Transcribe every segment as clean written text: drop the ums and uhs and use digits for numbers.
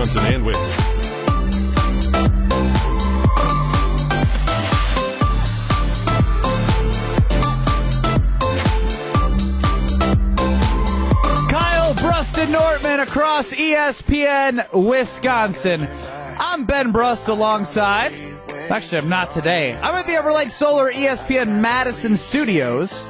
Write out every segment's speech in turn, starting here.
Wisconsin and Whitney. Bruston Nortman across ESPN Wisconsin. I'm Ben Brust alongside. Actually, I'm not today. I'm at the Everlight Solar ESPN Madison Studios.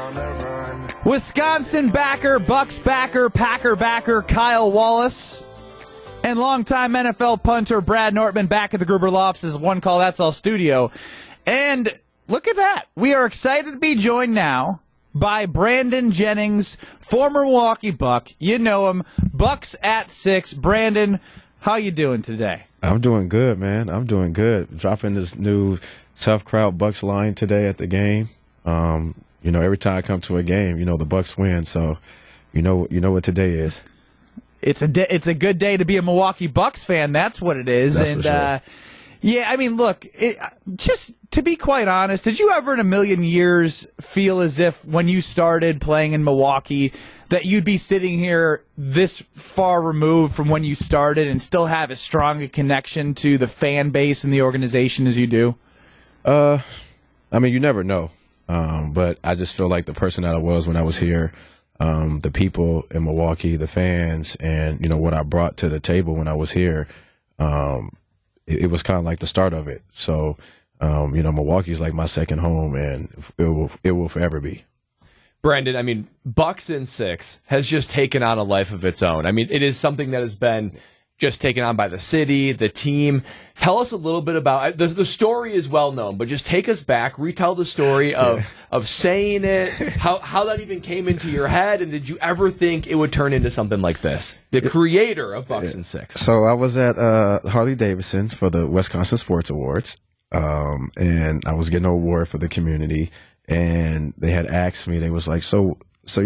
Wisconsin backer, Bucks backer, Packer backer Kyle Wallace, and longtime NFL punter Brad Nortman back at the Gruber Lofts' One Call That's All studio. And look at that. We are excited to be joined now by Brandon Jennings, former Milwaukee Buck. You know him. Bucks at 6. Brandon, how you doing today? I'm doing good, man. I'm doing good. Dropping this new Tough Crowd Bucks line today at the game. Every time I come to a game, the Bucks win. So, you know what today is. It's a good day to be a Milwaukee Bucks fan. That's what it is. That's for sure. Yeah, I mean, look, just to be quite honest, did you ever in a million years feel as if when you started playing in Milwaukee that you'd be sitting here this far removed from when you started and still have as strong a connection to the fan base and the organization as you do? You never know. But I just feel like the person that I was when I was here, the people in Milwaukee, the fans, and, what I brought to the table when I was here, it was kind of like the start of it. So, Milwaukee's like my second home, and it will forever be. Brandon, Bucks in 6 has just taken on a life of its own. It is something that has been just taken on by the city, the team. Tell us a little bit about the story is well known, but just take us back, retell the story of saying it, how that even came into your head, and did you ever think it would turn into something like this? The creator of Bucks in 6. So I was at Harley Davidson for the Wisconsin Sports Awards, and I was getting an award for the community, and they had asked me, they was like, so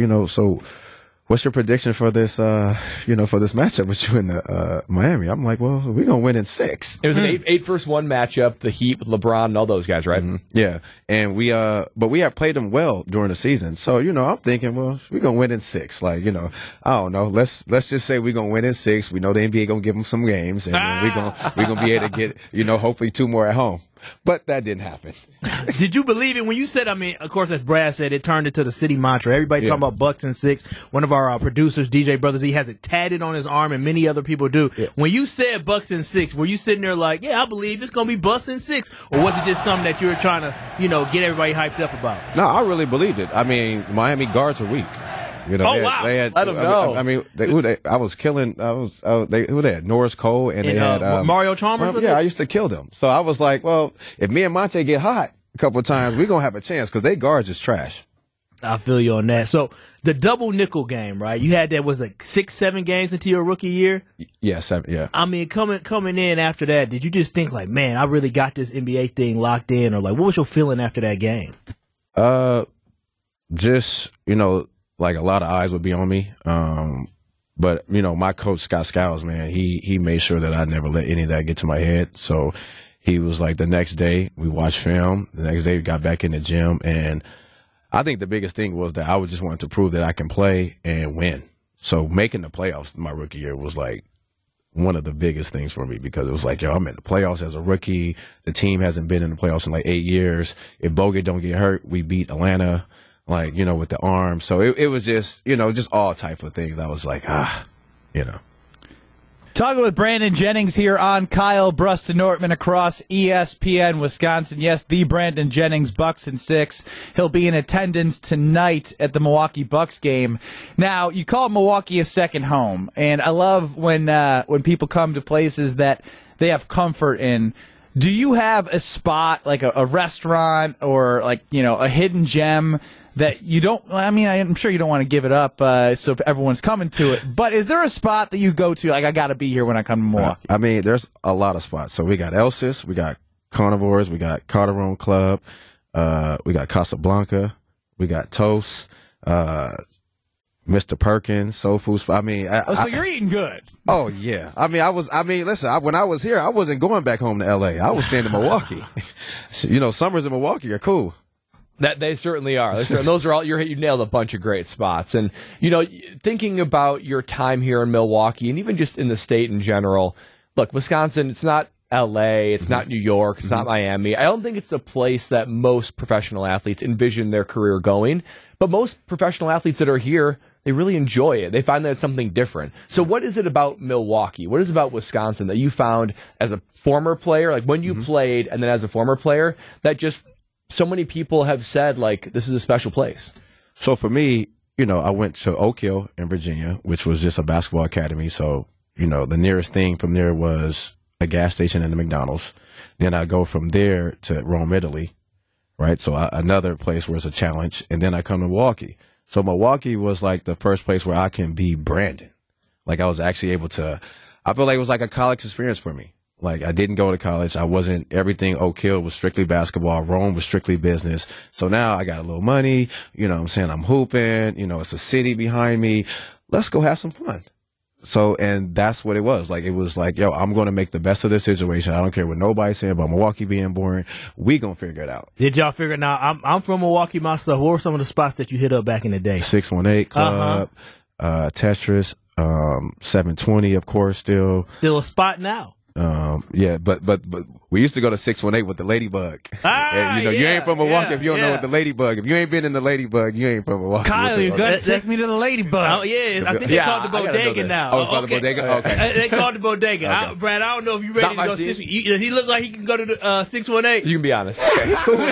what's your prediction for this, for this matchup with you in Miami? I'm like, well, we're going to win in 6. It was an 8-1 matchup, the Heat with LeBron and all those guys, right? Mm-hmm. Yeah. And but we have played them well during the season. So, I'm thinking, well, we're going to win in 6. Like, I don't know. Let's just say we're going to win in 6. We know the NBA going to give them some games, and we're going to be able to get, hopefully 2 more at home. But that didn't happen. Did you believe it when you said, of course, as Brad said, it turned into the city mantra. Everybody talking about Bucks in 6. One of our producers, DJ Brothers, he has it tatted on his arm, and many other people do. Yeah. When you said Bucks in 6, were you sitting there like, yeah, I believe it's going to be Bucks in 6? Or was it just something that you were trying to, get everybody hyped up about? No, I really believed it. Miami guards are weak. Wow. They had, let them know. I was killing. Who they had? Norris Cole and they had Mario Chalmers. I used to kill them. So I was like, well, if me and Monte get hot a couple of times, we're gonna have a chance because they guards is trash. I feel you on that. So the double nickel game, right? You had that was like 6-7 games into your rookie year. Yeah, 7. Yeah. Coming in after that, did you just think like, man, I really got this NBA thing locked in, or like, what was your feeling after that game? Just like a lot of eyes would be on me. But, my coach, Scott Skiles, man, he made sure that I never let any of that get to my head. So he was like, the next day we watched film. The next day we got back in the gym. And I think the biggest thing was that I was just wanting to prove that I can play and win. So making the playoffs my rookie year was like one of the biggest things for me because it was like, I'm in the playoffs as a rookie. The team hasn't been in the playoffs in like 8 years. If Bogut don't get hurt, we beat Atlanta. With the arm. So it was just, just all type of things. I was like, Talking with Brandon Jennings here on Kyle Bruston Nortman across ESPN Wisconsin. Yes, the Brandon Jennings, Bucks in 6. He'll be in attendance tonight at the Milwaukee Bucks game. Now, you call Milwaukee a second home, and I love when people come to places that they have comfort in. Do you have a spot, like a restaurant or like, a hidden gem that you don't, I'm sure you don't want to give it up so everyone's coming to it, but is there a spot that you go to, like, I got to be here when I come to Milwaukee? There's a lot of spots. So we got Els's, we got Carnivores, we got Calderon Club, we got Casablanca, we got Toast, Mr. Perkins, Soul Food Spot. So you're eating good. Oh, yeah. Listen, when I was here, I wasn't going back home to L.A. I was staying in Milwaukee. Summers in Milwaukee are cool. That they certainly are. Those are all you nailed a bunch of great spots. And thinking about your time here in Milwaukee and even just in the state in general. Look, Wisconsin, it's not LA, it's not New York, it's not Miami. I don't think it's the place that most professional athletes envision their career going. But most professional athletes that are here, they really enjoy it. They find that it's something different. So what is it about Milwaukee? What is it about Wisconsin that you found as a former player, like when you played and then as a former player, that just so many people have said, like, this is a special place? So for me, I went to Oak Hill in Virginia, which was just a basketball academy. So, the nearest thing from there was a gas station and a McDonald's. Then I go from there to Rome, Italy, right? So another place where it's a challenge. And then I come to Milwaukee. So Milwaukee was like the first place where I can be Brandon. Like I was actually able to, I feel like it was like a college experience for me. Like I didn't go to college. I wasn't, everything Oak Hill was strictly basketball. Rome was strictly business. So now I got a little money, I'm saying? I'm hooping, it's a city behind me. Let's go have some fun. So, and that's what it was. Like, it was like, yo, I'm going to make the best of this situation. I don't care what nobody's saying about Milwaukee being boring. We going to figure it out. Did y'all figure it out? I'm from Milwaukee myself. What were some of the spots that you hit up back in the day? 618 Club, Tetris, 720, of course, still. Still a spot now. Yeah, but we used to go to 618 with the Ladybug. And, you ain't from Milwaukee if you don't know what the Ladybug. If you ain't been in the Ladybug, you ain't from Milwaukee. Kyle, you got to take me to the Ladybug. Oh yeah, I think they called the Bodega now. Oh, it's called the Bodega. Okay, they called the Bodega. Okay. Brad, I don't know if you ready to go. He look like he can go to the 618. You can be honest. Okay.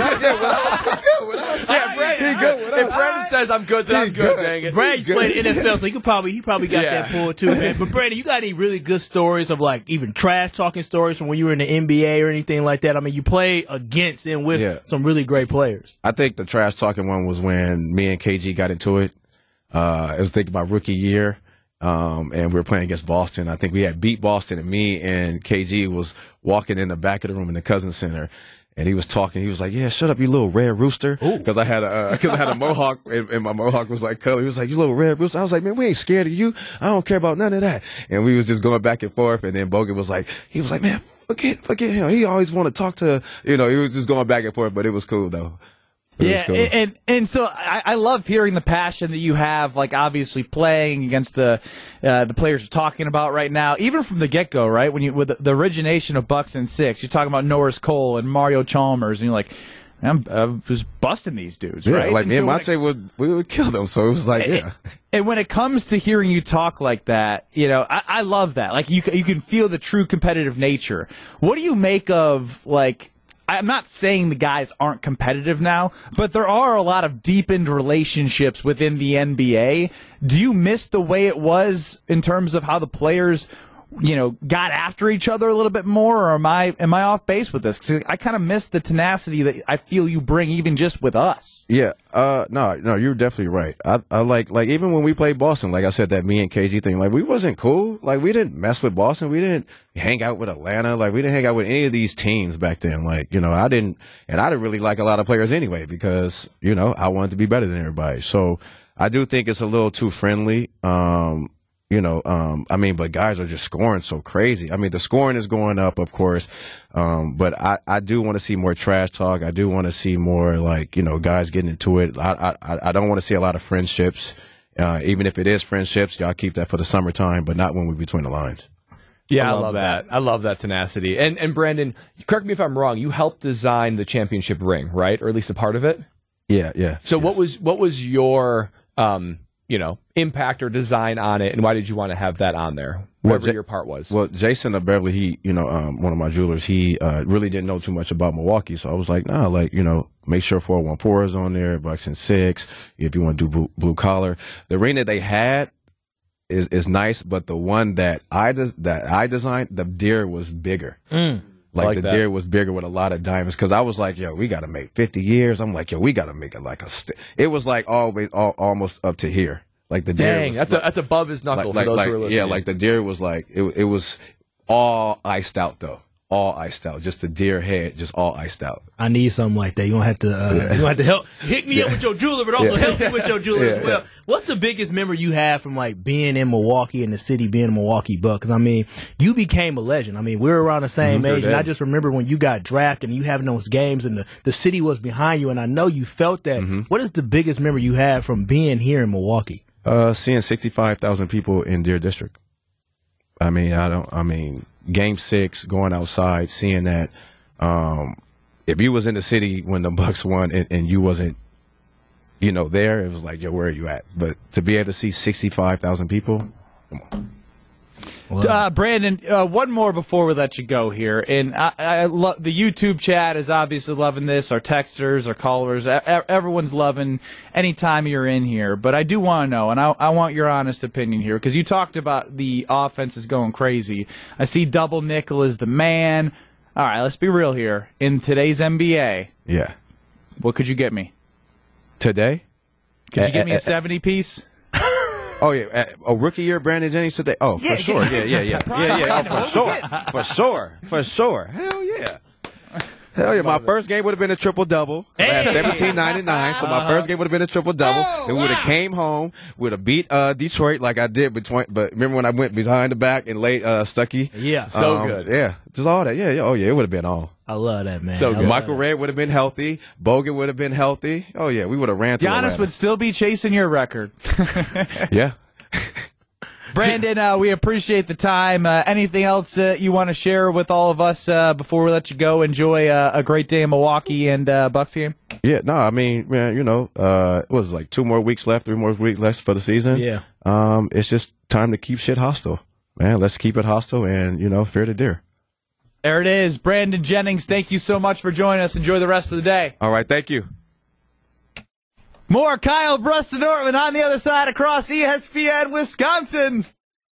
If Brandon says I'm good, then I'm good. Dang it. Brad played NFL, so he probably got that pull too, man. But Brandon, you got any really good stories of like even trash talking stories from when you were in the NBA or anything like that? I mean, you play against and with some really great players. I think the trash talking one was when me and KG got into it. It was my rookie year. And we were playing against Boston. I think we had beat Boston, and me and KG was walking in the back of the room in the Cousins Center. And he was talking. He was like, "Yeah, shut up, you little red rooster." Because I had a mohawk, and my mohawk was like color. He was like, "You little red rooster." I was like, "Man, we ain't scared of you. I don't care about none of that." And we was just going back and forth. And then Bogut was like, "Man, forget him. He always want to talk to." He was just going back and forth. But it was cool though. Yeah, and so I love hearing the passion that you have, like obviously playing against the players you're talking about right now, even from the get go, right? With the origination of Bucks and Six, you're talking about Norris Cole and Mario Chalmers, and you're like, I was busting these dudes, right? Like me and Monte would kill them, so it was like, yeah. And when it comes to hearing you talk like that, I love that. Like you can feel the true competitive nature. What do you make of like? I'm not saying the guys aren't competitive now, but there are a lot of deepened relationships within the NBA. Do you miss the way it was in terms of how the players, got after each other a little bit more, or am I off base with this? Because I kind of miss the tenacity that I feel you bring, even just with us. Yeah, no, you're definitely right. I like even when we played Boston, like I said, that me and KG thing, like we wasn't cool. Like we didn't mess with Boston. We didn't hang out with Atlanta. Like we didn't hang out with any of these teams back then. Like, I didn't really like a lot of players anyway because, I wanted to be better than everybody. So I do think it's a little too friendly. But guys are just scoring so crazy. I mean, the scoring is going up, of course. But I do want to see more trash talk. I do want to see more guys getting into it. I don't want to see a lot of friendships. Even if it is friendships, y'all keep that for the summertime, but not when we're between the lines. Yeah, I love that. I love that tenacity. And Brandon, correct me if I'm wrong, you helped design the championship ring, right? Or at least a part of it? Yeah. So yes. What was your impact or design on it, and why did you want to have that on there? Whatever your part was. Well, Jason of Beverly, he, one of my jewelers, he really didn't know too much about Milwaukee, so I was like, nah, make sure 414 is on there, Bucks and Six, if you want to do blue collar. The ring that they had is nice, but the one that I designed, the deer was bigger. Like the deer was bigger with a lot of diamonds. Cause I was like, yo, we got to make 50 years. I'm like, yo, we got to make it like it was like almost up to here. Like the deer. Dang, that's above his knuckle for those who are listening. Yeah, like the deer was like, it was all iced out though. all iced out, just the deer head, just all iced out. I need something like that. You're gonna have to help hook me up with your jeweler, but also help me with your jeweler as well. What's the biggest memory you have from like being in Milwaukee and the city being a Milwaukee Buck? Because I mean, you became a legend. I mean, we were around the same age, and I just remember when you got drafted and you having those games and the city was behind you, and I know you felt that. What is the biggest memory you have from being here in Milwaukee? Seeing 65,000 people in Deer District. I mean, Game 6, going outside, seeing that. If you was in the city when the Bucks won and you wasn't, there, it was like, yo, where are you at? But to be able to see 65,000 people, come on. Brandon, one more before we let you go here. And I love the YouTube chat is obviously loving this. Our texters, our callers, everyone's loving any time you're in here. But I do want to know, and I want your honest opinion here, because you talked about the offense is going crazy. I see double nickel is the man. All right, let's be real here. In today's NBA, Yeah. what could you get me? Today? Could you get me a 70-piece? Oh, yeah. Rookie year, Brandon Jennings today? Oh, for sure. Yeah. Oh, for sure. Hell yeah. My first game would have been a triple-double. I had 17.99, so my first game would have been a triple-double. And we would have came home, would have beat Detroit like I did but remember when I went behind the back and laid Stuckey? Yeah. So good. Yeah. Just all that. Yeah. Oh, yeah. It would have been all. I love that, man. So good. Michael Redd would have been healthy. Bogut would have been healthy. Oh, yeah. We would have ran through Giannis would still be chasing your record. Yeah. Brandon, we appreciate the time. Anything else you want to share with all of us before we let you go? Enjoy a great day in Milwaukee and Bucks game. Yeah, no, I mean, man, it was like 3 more weeks left for the season. Yeah. It's just time to keep shit hostile, man. Let's keep it hostile and, fear the deer. There it is. Brandon Jennings, thank you so much for joining us. Enjoy the rest of the day. All right, thank you. More Kyle Brust-Nortman on the other side across ESPN Wisconsin.